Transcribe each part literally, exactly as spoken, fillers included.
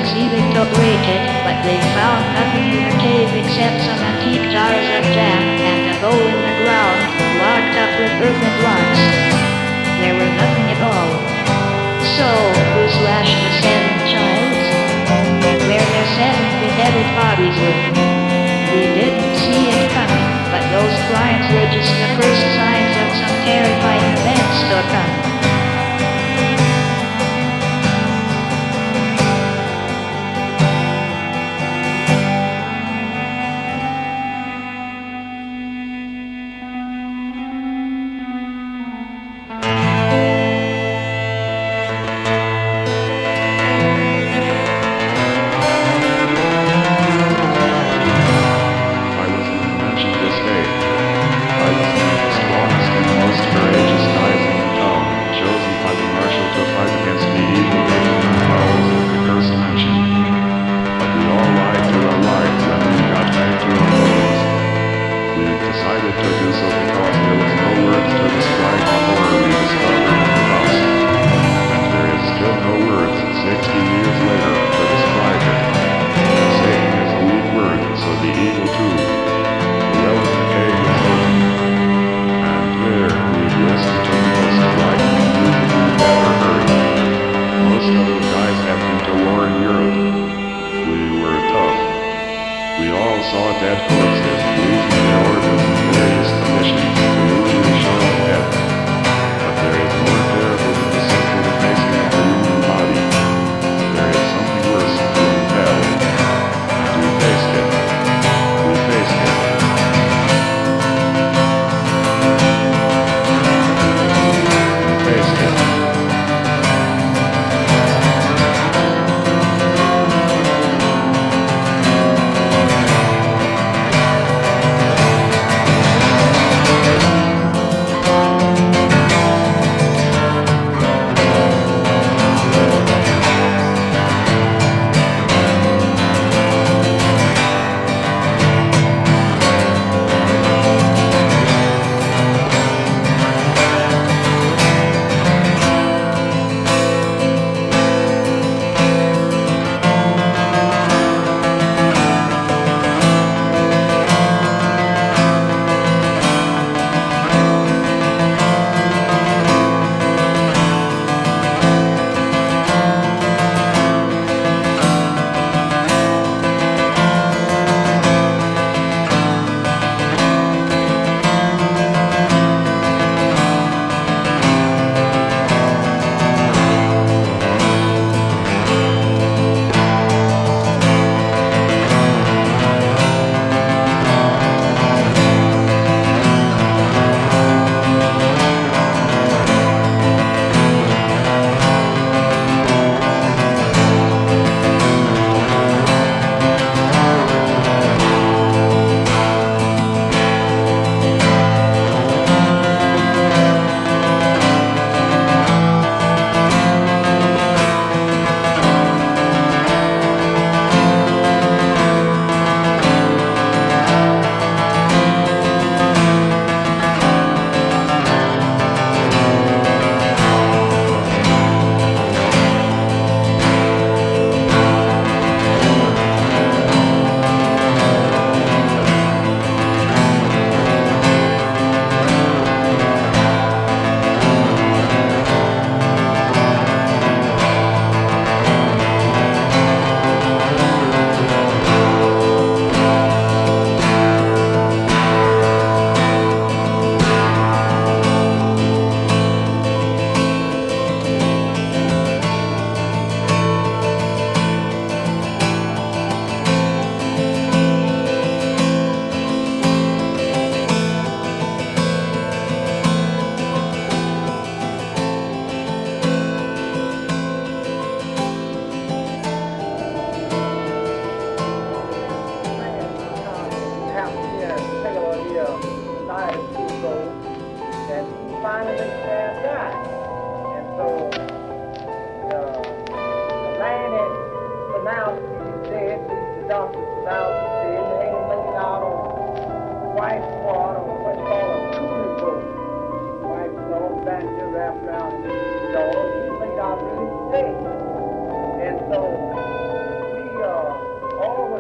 see decorated, but they found nothing in the cave except some antique jars of jam and a hole in the ground locked up with earthen blocks. There was nothing at all. So, who slashed the seven childs? Where their seven beheaded bodies were. We didn't see it coming, but those crimes were just the first signs of some terrifying events to come.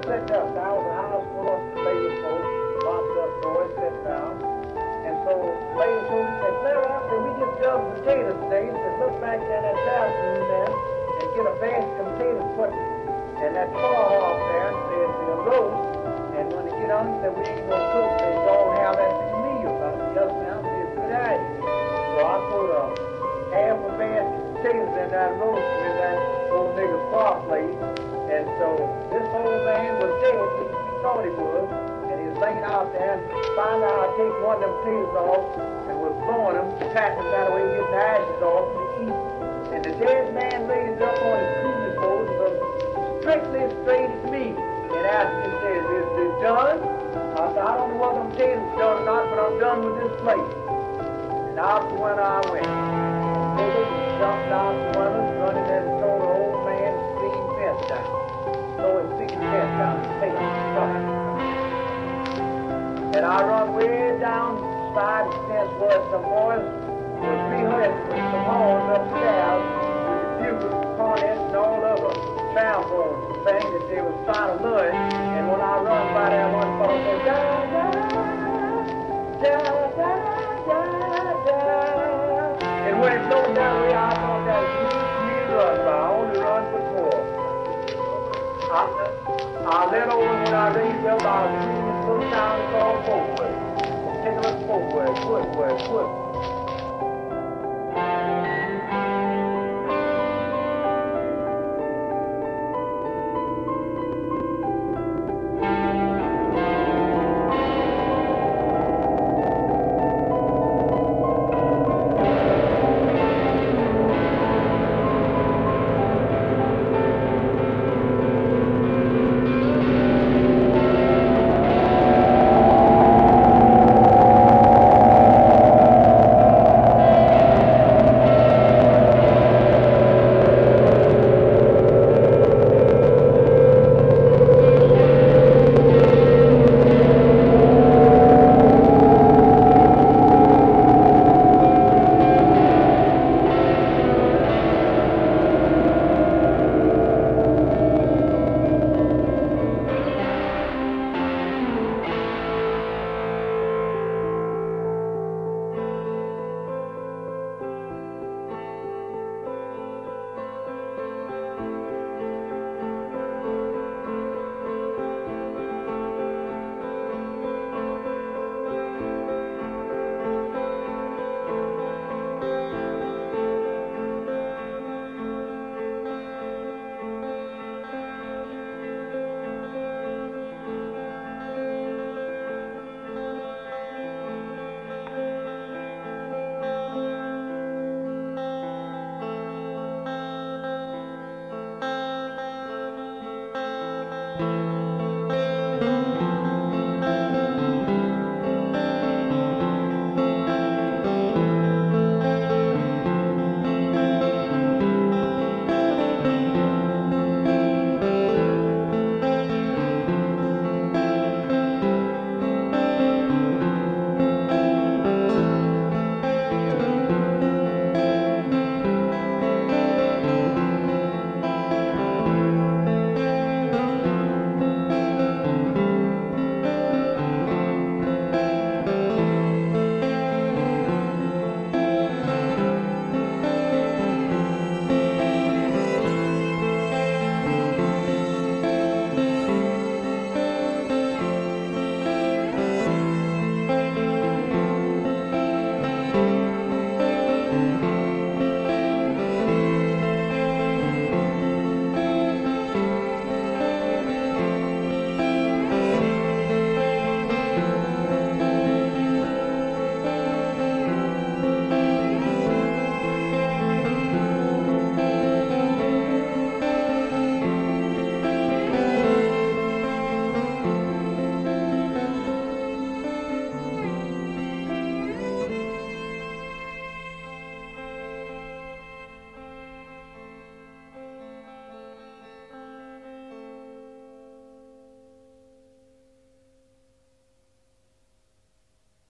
was sitting up. Now was a house full of lady folks, locked up boys sitting down. And so lady folks said, Clara, after we just dug potatoes today, said, look back there in that bathroom there and get a basket of potatoes put in that car off there, said, the roast. And when they get on, said, we ain't gonna cook, they don't have that meal. I said, yes, ma'am, it's a good idea. So I put a half a basket of potatoes in that roast with that old nigga's bar plate. And so this old man was dead, he, he thought he was, and he was laying out there, and finally I take one of them potatoes off and was blowing them, patting them that way, getting the ashes off to eat. And the dead man lays up on his cooling board, was strictly straight at me, and asked me, says, is this done? I said, I don't know whether them potatoes are done or not, but I'm done with this plate. And out the window I went. So they jumped out the window, running and tore the old man's clean fence down. So it six fence down his face. And I run way down side the fence where some boys was rehearsing with some horns upstairs with the bugles, cornets, and all other trombones and things that they was trying to learn. And when I run by there, one fellow said, da, da, da, da, da, da. And when it blew that way, I thought that was me to run by. I only run for four. I, I let over when I raised up, I was reading this little town called Folkwood. Particular Folkwood, Woodwood, Wood. Thank you.